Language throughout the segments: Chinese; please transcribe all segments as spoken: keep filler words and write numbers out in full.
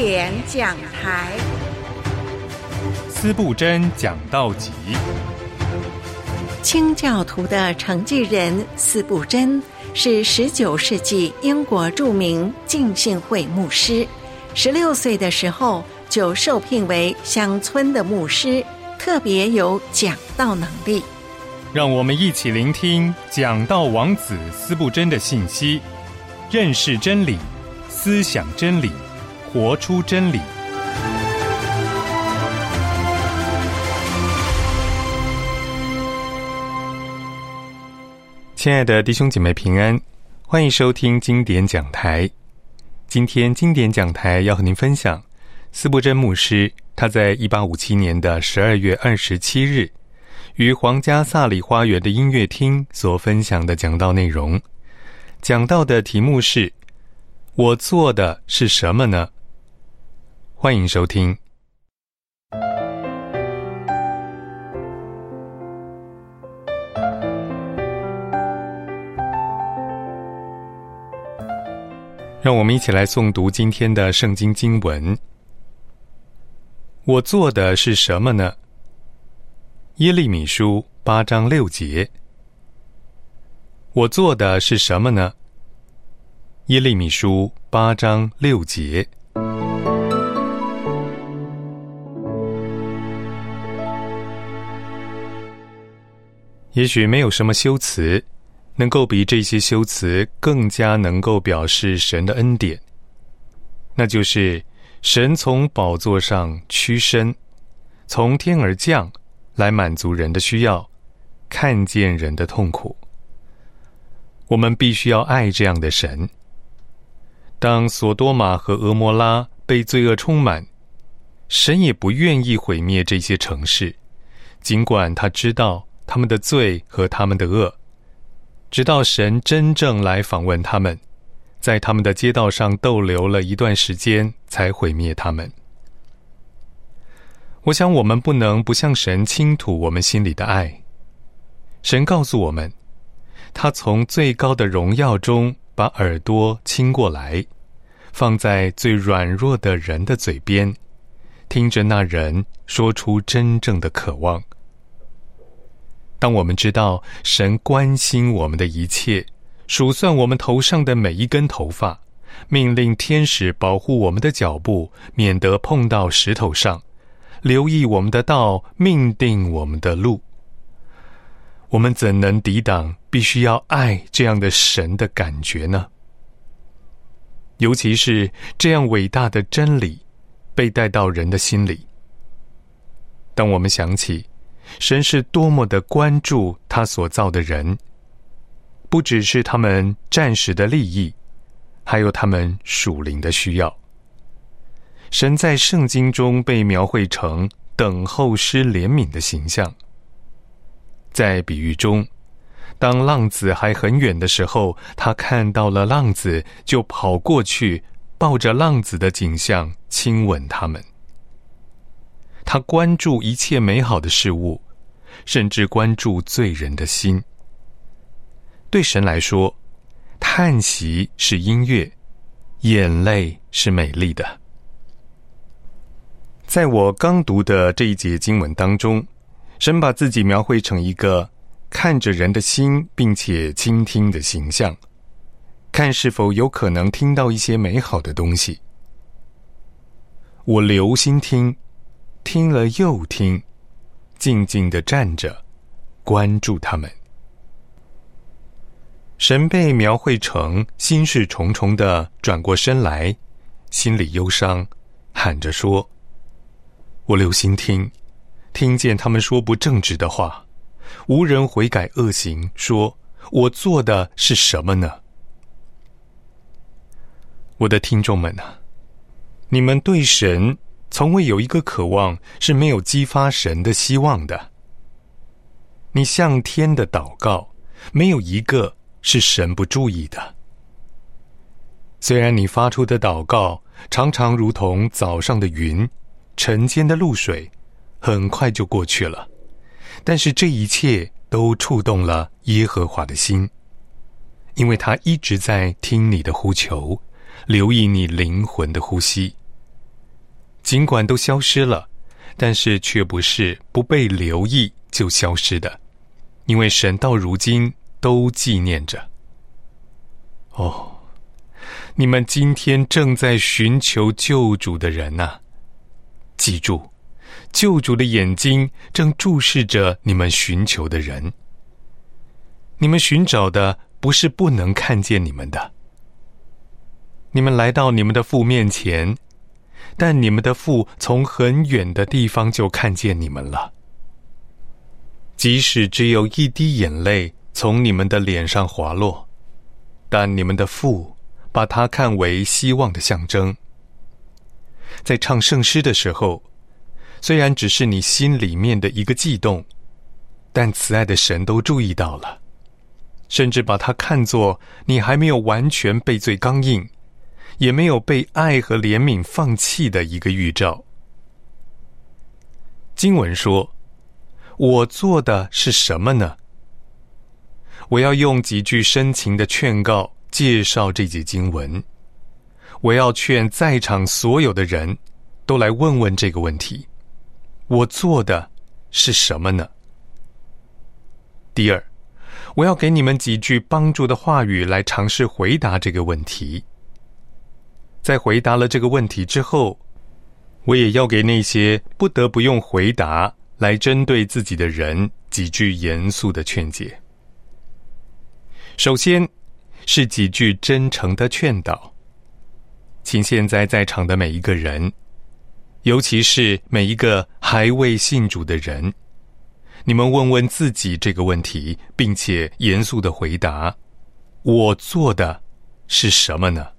典讲台， 司布真讲道集。 清教徒的承继人司布真是十九世纪英国著名浸信会牧师，十六岁的时候就受聘为乡村的牧师，特别有讲道能力。 让我们一起聆听讲道王子司布真的信息，认识真理，思想真理，活出真理。亲爱的弟兄姐妹平安，欢迎收听经典讲台。今天经典讲台要和您分享司布真牧师他在一八五七年的十二月二十七日于皇家萨里花园的音乐厅所分享的讲道内容。讲道的题目是我做的是什么呢？欢迎收听。让我们一起来诵读今天的圣经经文。我做的是什么呢？耶利米书八章六节。我做的是什么呢？耶利米书八章六节。也许没有什么修辞能够比这些修辞更加能够表示神的恩典，那就是神从宝座上屈身，从天而降，来满足人的需要，看见人的痛苦。我们必须要爱这样的神。当索多玛和俄摩拉被罪恶充满，神也不愿意毁灭这些城市，尽管他知道他们的罪和他们的恶，直到神真正来访问他们，在他们的街道上逗留了一段时间，才毁灭他们。我想我们不能不向神倾吐我们心里的爱。神告诉我们，他从最高的荣耀中把耳朵倾过来，放在最软弱的人的嘴边，听着那人说出真正的渴望。当我们知道神关心我们的一切，数算我们头上的每一根头发，命令天使保护我们的脚步，免得碰到石头上，留意我们的道，命定我们的路，我们怎能抵挡必须要爱这样的神的感觉呢？尤其是这样伟大的真理被带到人的心里。当我们想起神是多么的关注他所造的人，不只是他们暂时的利益，还有他们属灵的需要。神在圣经中被描绘成等候施怜悯的形象。在比喻中，当浪子还很远的时候，他看到了浪子，就跑过去，抱着浪子的景象亲吻他们。他关注一切美好的事物，甚至关注罪人的心。对神来说，叹息是音乐，眼泪是美丽的。在我刚读的这一节经文当中，神把自己描绘成一个看着人的心并且倾听的形象，看是否有可能听到一些美好的东西。我留心听，听了又听，静静地站着，关注他们。神被描绘成心事重重地转过身来，心里忧伤，喊着说：我留心听，听见他们说不正直的话，无人悔改恶行，说我做的是什么呢？我的听众们啊，你们对神从未有一个渴望是没有激发神的希望的。你向天的祷告，没有一个是神不注意的。虽然你发出的祷告常常如同早上的云，晨间的露水，很快就过去了，但是这一切都触动了耶和华的心，因为他一直在听你的呼求，留意你灵魂的呼吸。 尽管都消失了，但是却不是不被留意就消失的，因为神到如今都纪念着。哦，你们今天正在寻求救主的人啊，记住，救主的眼睛正注视着你们寻求的人。你们寻找的不是不能看见你们的。你们来到你们的父面前，但你们的父从很远的地方就看见你们了。即使只有一滴眼泪从你们的脸上滑落，但你们的父把它看为希望的象征。在唱圣诗的时候，虽然只是你心里面的一个悸动，但慈爱的神都注意到了，甚至把它看作你还没有完全被罪刚硬，也没有被爱和怜悯放弃的一个预兆。经文说，我做的是什么呢？我要用几句深情的劝告介绍这节经文。我要劝在场所有的人都来问问这个问题：我做的是什么呢？第二，我要给你们几句帮助的话语来尝试回答这个问题。在回答了这个问题之后，我也要给那些不得不用回答来针对自己的人几句严肃的劝解。首先是几句真诚的劝导，请现在在场的每一个人，尤其是每一个还未信主的人，你们问问自己这个问题，并且严肃地回答：我做的是什么呢？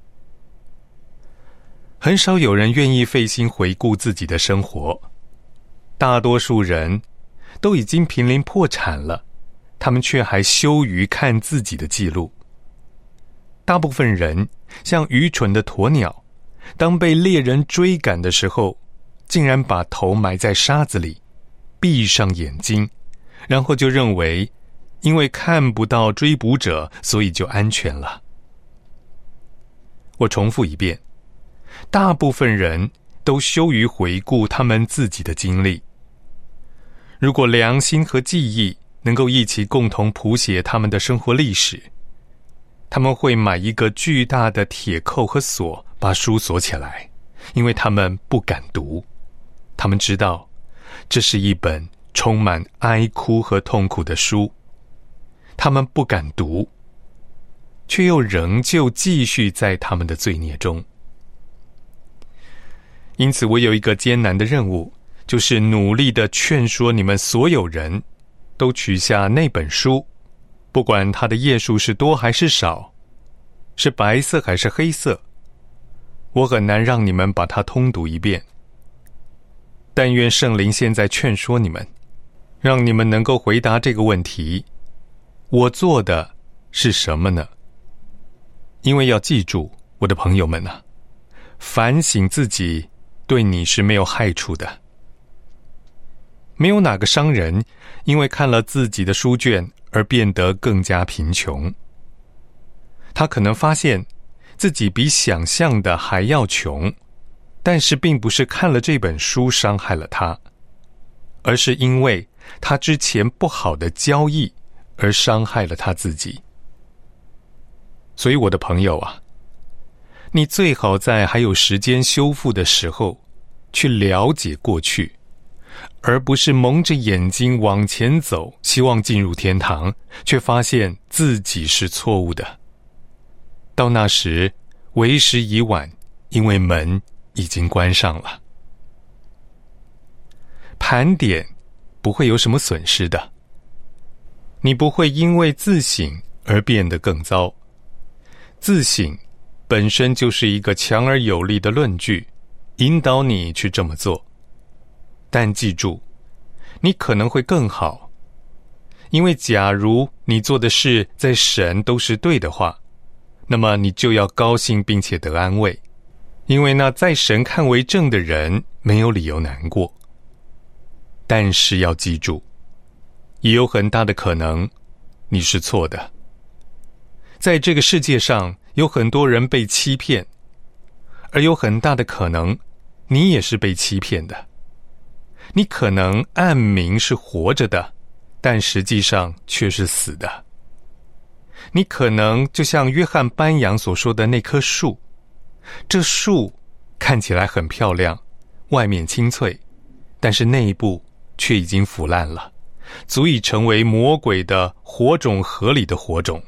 很少有人愿意费心回顾自己的生活，大多数人都已经濒临破产了，他们却还羞于看自己的记录。大部分人像愚蠢的鸵鸟，当被猎人追赶的时候，竟然把头埋在沙子里，闭上眼睛，然后就认为因为看不到追捕者，所以就安全了。我重复一遍，大部分人都羞于回顾他们自己的经历。如果良心和记忆能够一起共同谱写他们的生活历史，他们会买一个巨大的铁扣和锁，把书锁起来，因为他们不敢读。他们知道这是一本充满哀哭和痛苦的书，他们不敢读，却又仍旧继续在他们的罪孽中。因此我有一个艰难的任务，就是努力地劝说你们所有人都取下那本书，不管它的页数是多还是少，是白色还是黑色，我很难让你们把它通读一遍。但愿圣灵现在劝说你们，让你们能够回答这个问题：我做的是什么呢？因为要记住，我的朋友们啊，反省自己对你是没有害处的。没有哪个商人因为看了自己的书卷而变得更加贫穷。他可能发现自己比想象的还要穷，但是并不是看了这本书伤害了他，而是因为他之前不好的交易而伤害了他自己。所以我的朋友啊，你最好在还有时间修复的时候去了解过去，而不是蒙着眼睛往前走，希望进入天堂，却发现自己是错误的。到那时为时已晚，因为门已经关上了。盘点不会有什么损失的，你不会因为自省而变得更糟。自省本身就是一个强而有力的论据，引导你去这么做。但记住，你可能会更好，因为假如你做的事在神都是对的话，那么你就要高兴并且得安慰，因为那在神看为正的人没有理由难过。但是要记住，也有很大的可能你是错的。在这个世界上有很多人被欺骗，而有很大的可能你也是被欺骗的。你可能暗明是活着的，但实际上却是死的。你可能就像约翰班扬所说的那棵树，这树看起来很漂亮，外面青翠，但是内部却已经腐烂了，足以成为魔鬼的火种河里的火种。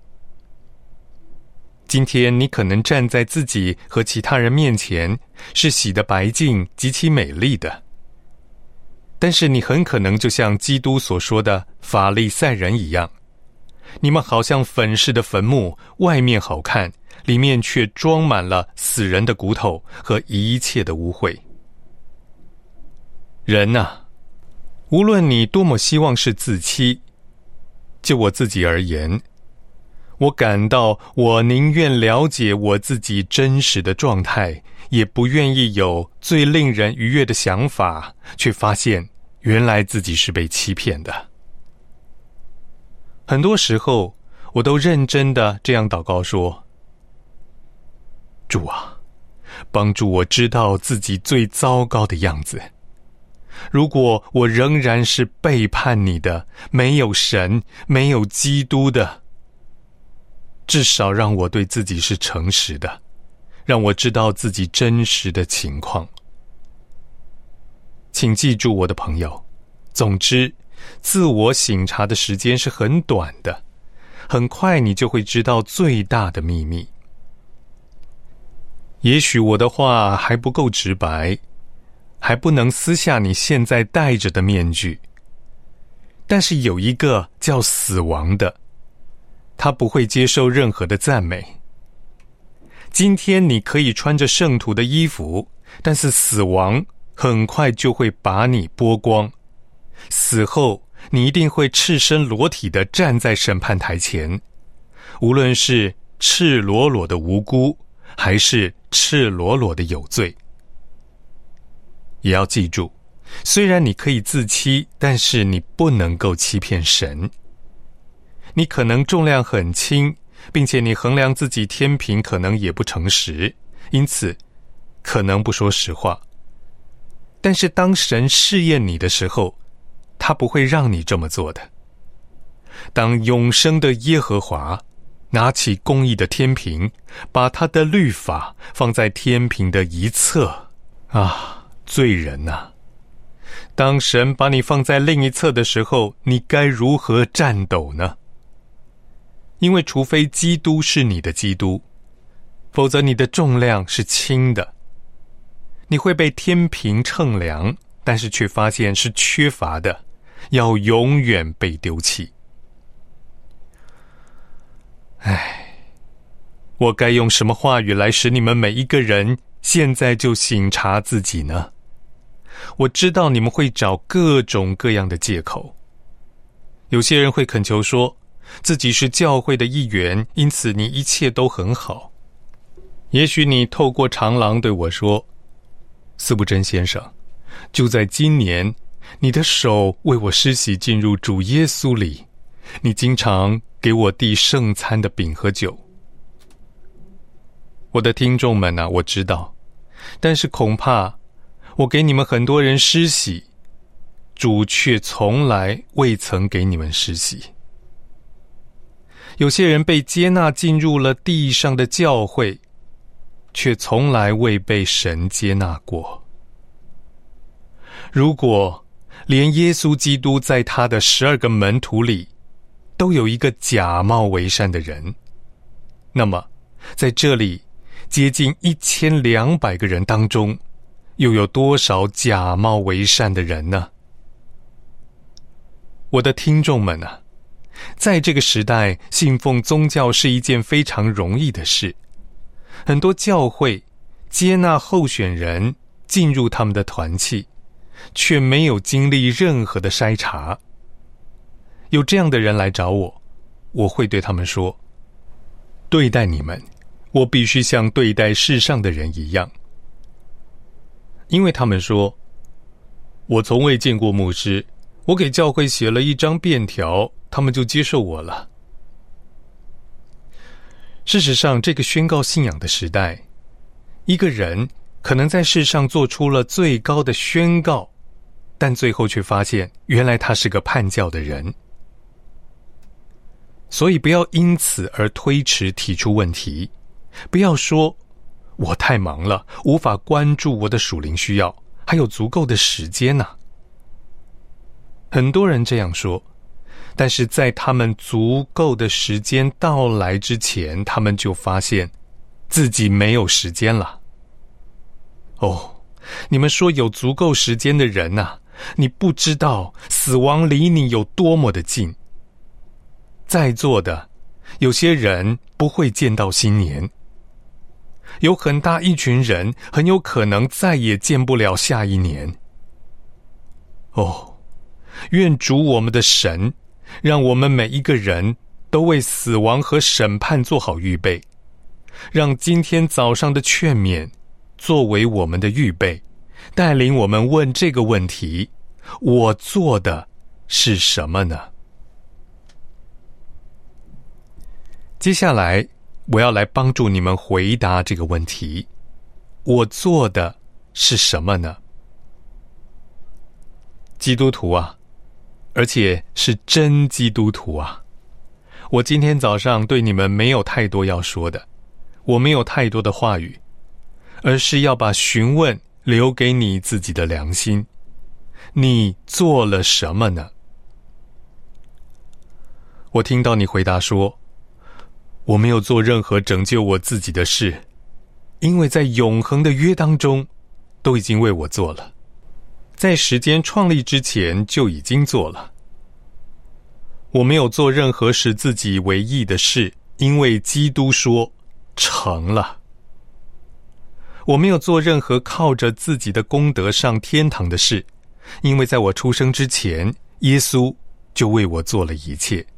今天你可能站在自己和其他人面前，是洗得白净、极其美丽的，但是你很可能就像基督所说的法利赛人一样，你们好像粉饰的坟墓，外面好看，里面却装满了死人的骨头和一切的污秽。人啊，无论你多么希望是自欺，就我自己而言，我感到我宁愿了解我自己真实的状态，也不愿意有最令人愉悦的想法，却发现原来自己是被欺骗的。很多时候，我都认真的这样祷告说：主啊，帮助我知道自己最糟糕的样子。如果我仍然是背叛你的，没有神，没有基督的，至少让我对自己是诚实的，让我知道自己真实的情况。请记住，我的朋友，总之，自我省察的时间是很短的，很快你就会知道最大的秘密。也许我的话还不够直白，还不能撕下你现在戴着的面具，但是有一个叫死亡的，他不会接受任何的赞美。今天你可以穿着圣徒的衣服，但是死亡很快就会把你剥光。死后你一定会赤身裸体地站在审判台前，无论是赤裸裸的无辜，还是赤裸裸的有罪。也要记住，虽然你可以自欺，但是你不能够欺骗神。你可能重量很轻，并且你衡量自己天平可能也不诚实，因此可能不说实话。但是当神试验你的时候，他不会让你这么做的。当永生的耶和华拿起公义的天平，把他的律法放在天平的一侧，啊，罪人啊，当神把你放在另一侧的时候，你该如何战斗呢？因为除非基督是你的基督，否则你的重量是轻的。你会被天平称量，但是却发现是缺乏的，要永远被丢弃。唉，我该用什么话语来使你们每一个人现在就省察自己呢？我知道你们会找各种各样的借口。有些人会恳求说，自己是教会的一员，因此你一切都很好。也许你透过长廊对我说，司布真先生，就在今年，你的手为我施洗进入主耶稣里，你经常给我递圣餐的饼和酒。我的听众们啊，我知道，但是恐怕我给你们很多人施洗，主却从来未曾给你们施洗。有些人被接纳进入了地上的教会，却从来未被神接纳过。如果连耶稣基督在他的十二个门徒里都有一个假冒为善的人，那么在这里接近一千两百个人当中，又有多少假冒为善的人呢？我的听众们啊，在这个时代，信奉宗教是一件非常容易的事。很多教会接纳候选人进入他们的团契，却没有经历任何的筛查。有这样的人来找我，我会对他们说，对待你们，我必须像对待世上的人一样。因为他们说，我从未见过牧师，我给教会写了一张便条，他们就接受我了。事实上，这个宣告信仰的时代，一个人可能在世上做出了最高的宣告，但最后却发现原来他是个叛教的人。所以不要因此而推迟提出问题，不要说我太忙了，无法关注我的属灵需要，还有足够的时间啊。很多人这样说，但是在他们足够的时间到来之前，他们就发现自己没有时间了。哦，你们说有足够时间的人啊，你不知道死亡离你有多么的近。在座的有些人不会见到新年，有很大一群人很有可能再也见不了下一年。哦，愿主我们的神让我们每一个人都为死亡和审判做好预备，让今天早上的劝勉作为我们的预备，带领我们问这个问题：我做的是什么呢？接下来我要来帮助你们回答这个问题：我做的是什么呢？基督徒啊，而且是真基督徒啊，我今天早上对你们没有太多要说的，我没有太多的话语，而是要把询问留给你自己的良心。你做了什么呢？我听到你回答说，我没有做任何拯救我自己的事，因为在永恒的约当中都已经为我做了，在时间创立之前就已经做了。我没有做任何使自己为义的事，因为基督说成了。我没有做任何靠着自己的功德上天堂的事，因为在我出生之前，耶稣就为我做了一切。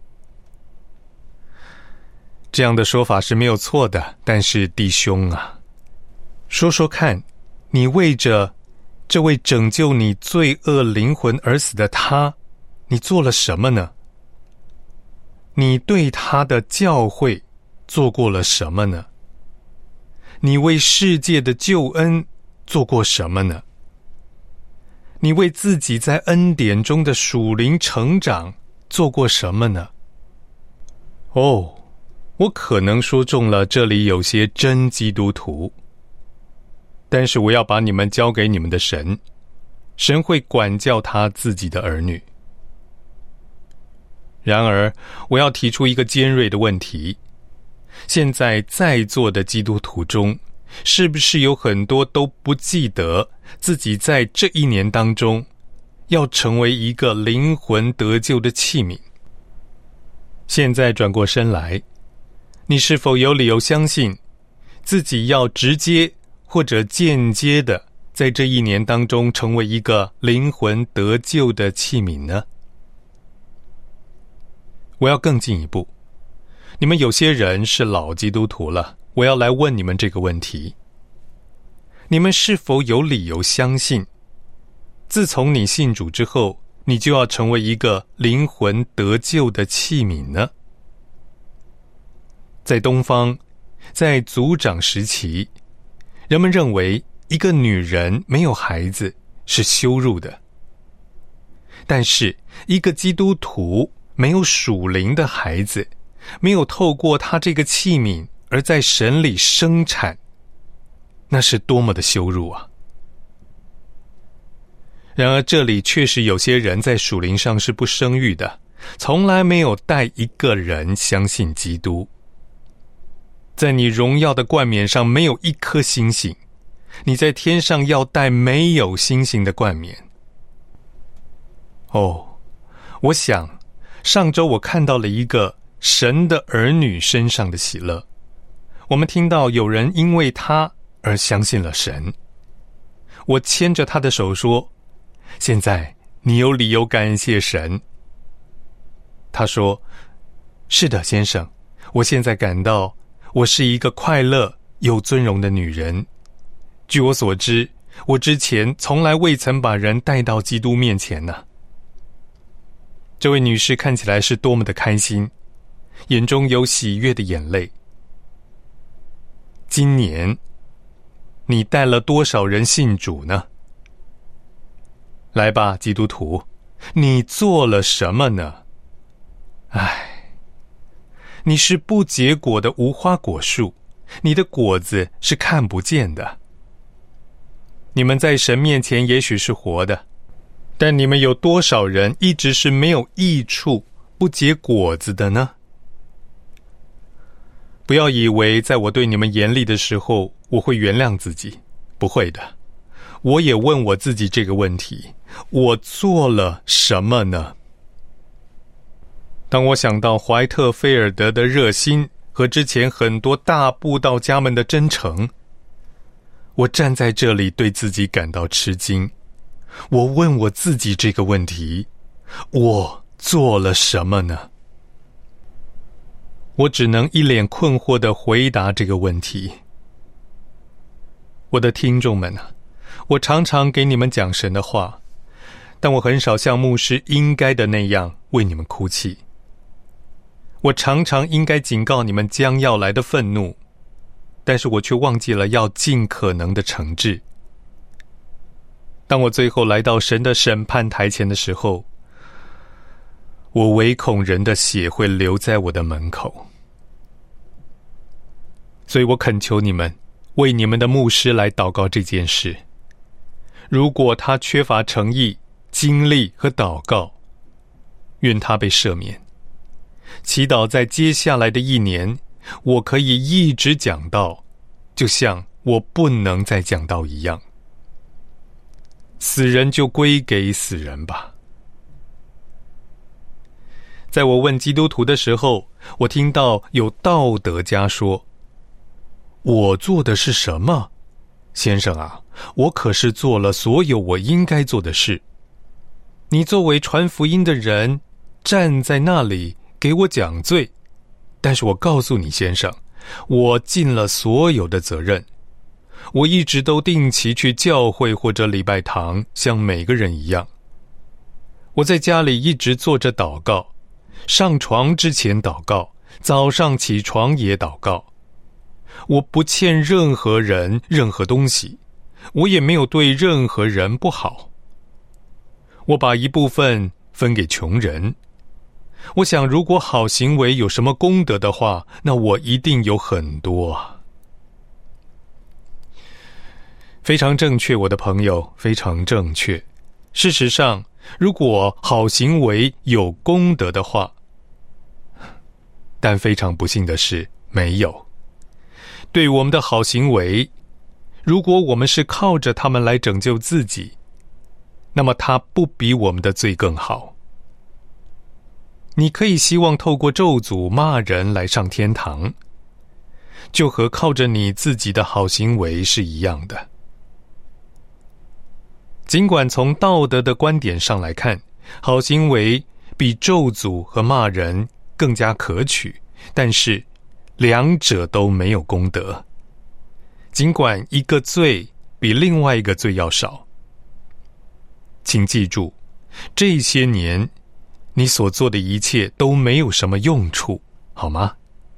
这样的说法是没有错的，但是弟兄啊，说说看，你为着这位拯救你罪恶灵魂而死的他，你做了什么呢？你对他的教诲做过了什么呢？你为世界的救恩做过什么呢？你为自己在恩典中的属灵成长做过什么呢？哦，我可能说中了这里有些真基督徒，但是我要把你们交给你们的神，神会管教他自己的儿女。然而，我要提出一个尖锐的问题：现在在座的基督徒中，是不是有很多都不记得自己在这一年当中要成为一个灵魂得救的器皿？现在转过身来，你是否有理由相信自己要直接或者间接的在这一年当中成为一个灵魂得救的器皿呢？我要更进一步，你们有些人是老基督徒了，我要来问你们这个问题：你们是否有理由相信，自从你信主之后，你就要成为一个灵魂得救的器皿呢？在东方，在族长时期，人们认为一个女人没有孩子是羞辱的，但是一个基督徒没有属灵的孩子，没有透过他这个器皿而在神里生产，那是多么的羞辱啊！然而这里确实有些人在属灵上是不生育的，从来没有带一个人相信基督。在你荣耀的冠冕上没有一颗星星，你在天上要带没有星星的冠冕。哦，我想上周我看到了一个神的儿女身上的喜乐，我们听到有人因为他而相信了神。我牵着他的手说，现在你有理由感谢神。他说，是的，先生，我现在感到我是一个快乐有尊荣的女人。据我所知，我之前从来未曾把人带到基督面前呢。这位女士看起来是多么的开心，眼中有喜悦的眼泪。今年你带了多少人信主呢？来吧，基督徒，你做了什么呢？唉，你是不结果的无花果树，你的果子是看不见的。你们在神面前也许是活的，但你们有多少人一直是没有益处、不结果子的呢？不要以为在我对你们严厉的时候，我会原谅自己，不会的。我也问我自己这个问题，我做了什么呢？当我想到怀特菲尔德的热心和之前很多大布道家们的真诚，我站在这里对自己感到吃惊。我问我自己这个问题，我做了什么呢？我只能一脸困惑地回答这个问题。我的听众们啊，我常常给你们讲神的话，但我很少像牧师应该的那样为你们哭泣。我常常应该警告你们将要来的愤怒，但是我却忘记了要尽可能的惩治。当我最后来到神的审判台前的时候，我唯恐人的血会流在我的门口。所以我恳求你们为你们的牧师来祷告这件事。如果他缺乏诚意、精力和祷告，愿他被赦免。祈祷在接下来的一年，我可以一直讲道，就像我不能再讲道一样。死人就归给死人吧。在我问基督徒的时候，我听到有道德家说，我做的是什么？先生啊，我可是做了所有我应该做的事。你作为传福音的人，站在那里给我讲罪，但是我告诉你先生，我尽了所有的责任。我一直都定期去教会或者礼拜堂，像每个人一样。我在家里一直坐着祷告，上床之前祷告，早上起床也祷告。我不欠任何人任何东西，我也没有对任何人不好。我把一部分分给穷人。我想如果好行为有什么功德的话，那我一定有很多啊。非常正确，我的朋友，非常正确。事实上，如果好行为有功德的话，但非常不幸的是，没有。对我们的好行为，如果我们是靠着他们来拯救自己，那么它不比我们的罪更好。你可以希望透过咒诅骂人来上天堂，就和靠着你自己的好行为是一样的。尽管从道德的观点上来看，好行为比咒诅和骂人更加可取，但是两者都没有功德。尽管一个罪比另外一个罪要少，请记住，这些年你所做的一切都没有什么用处，好吗？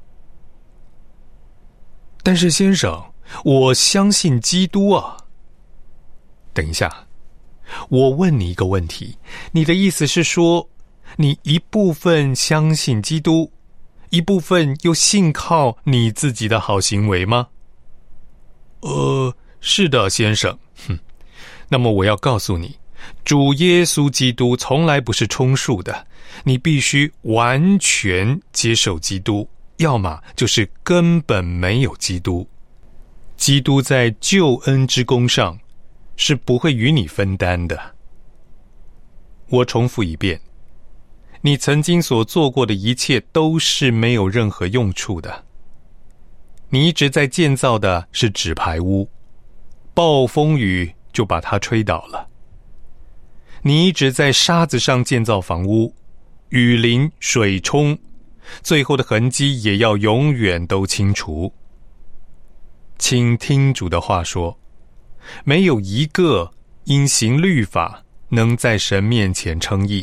但是先生，我相信基督啊。等一下，我问你一个问题，你的意思是说，你一部分相信基督，一部分又信靠你自己的好行为吗？呃，是的，先生。哼，那么我要告诉你，主耶稣基督从来不是充数的，你必须完全接受基督，要么就是根本没有基督。基督在救恩之功上是不会与你分担的。我重复一遍，你曾经所做过的一切都是没有任何用处的。你一直在建造的是纸牌屋，暴风雨就把它吹倒了。你一直在沙子上建造房屋，雨淋水冲，最后的痕迹也要永远都清除。请听主的话说，没有一个因行律法能在神面前称义。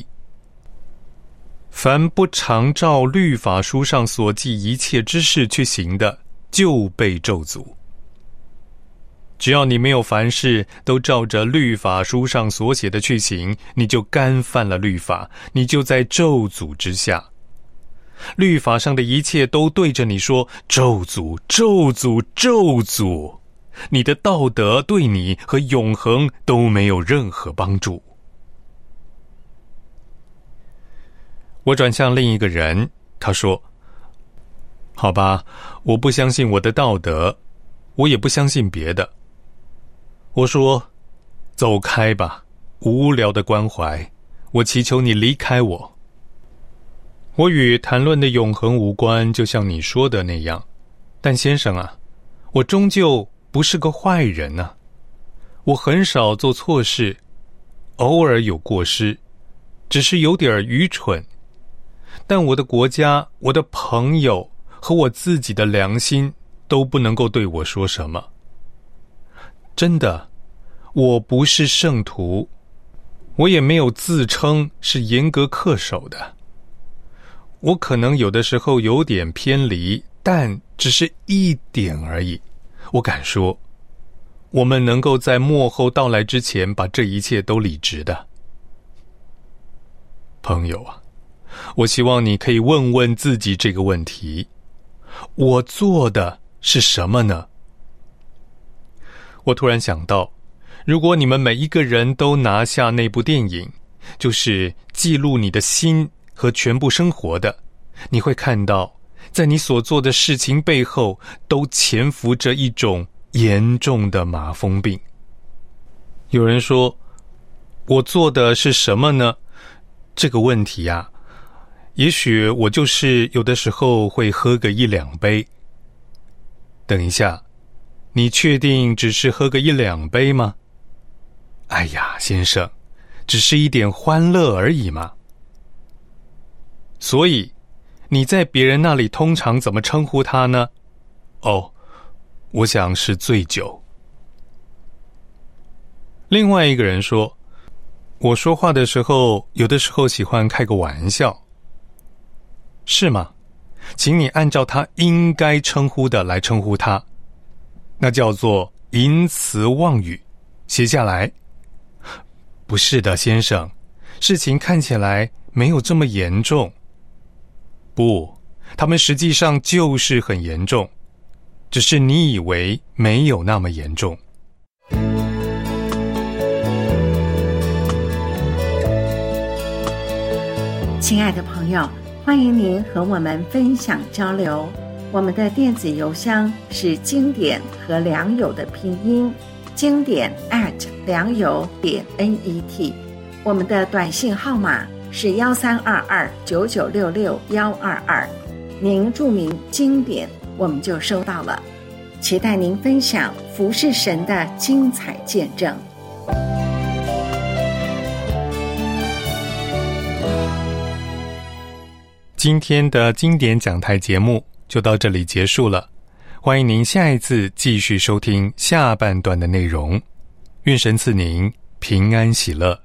凡不常照律法书上所记一切之事去行的，就被咒诅。 只要你没有凡事都照着律法书上所写的去行，你就干犯了律法，你就在咒诅之下。律法上的一切都对着你说咒诅，咒诅，咒诅，你的道德对你和永恒都没有任何帮助。我转向另一个人，他说，好吧，我不相信我的道德，我也不相信别的。我说，走开吧，无聊的关怀，我祈求你离开我。我与谈论的永恒无关，就像你说的那样。但先生啊，我终究不是个坏人啊，我很少做错事，偶尔有过失，只是有点愚蠢。但我的国家、我的朋友和我自己的良心都不能够对我说什么。真的，我不是圣徒，我也没有自称是严格恪守的。我可能有的时候有点偏离，但只是一点而已。我敢说，我们能够在末后到来之前把这一切都理直的。朋友啊，我希望你可以问问自己这个问题：我做的是什么呢？我突然想到，如果你们每一个人都拿下那部电影，就是记录你的心和全部生活的，你会看到，在你所做的事情背后，都潜伏着一种严重的麻风病。有人说，我做的是什么呢？这个问题啊，也许我就是有的时候会喝个一两杯。等一下，你确定只是喝个一两杯吗？哎呀，先生，只是一点欢乐而已嘛。所以，你在别人那里通常怎么称呼他呢？哦，我想是醉酒。另外一个人说，我说话的时候，有的时候喜欢开个玩笑。是吗？请你按照他应该称呼的来称呼他，那叫做淫词妄语，写下来。不是的，先生，事情看起来没有这么严重。不，他们实际上就是很严重，只是你以为没有那么严重。 亲爱的朋友，欢迎您和我们分享交流。我们的电子邮箱是经典和良友的拼音，经典 at 良友点 net。我们的短信号码是幺三二二九九六六幺二二，您注明经典，我们就收到了。期待您分享服侍神的精彩见证。 今天的经典讲台节目就到这里结束了，欢迎您下一次继续收听下半段的内容。愿神赐您平安喜乐。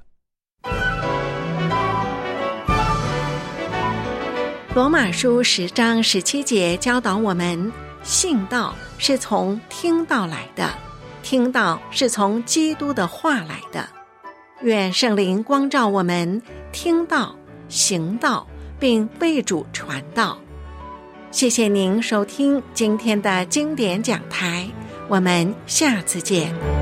罗马书十章十七节教导我们，信道是从听道来的，听道是从基督的话来的。愿圣灵光照我们，听道、行道，并为主传道。谢谢您收听今天的经典讲台，我们下次见。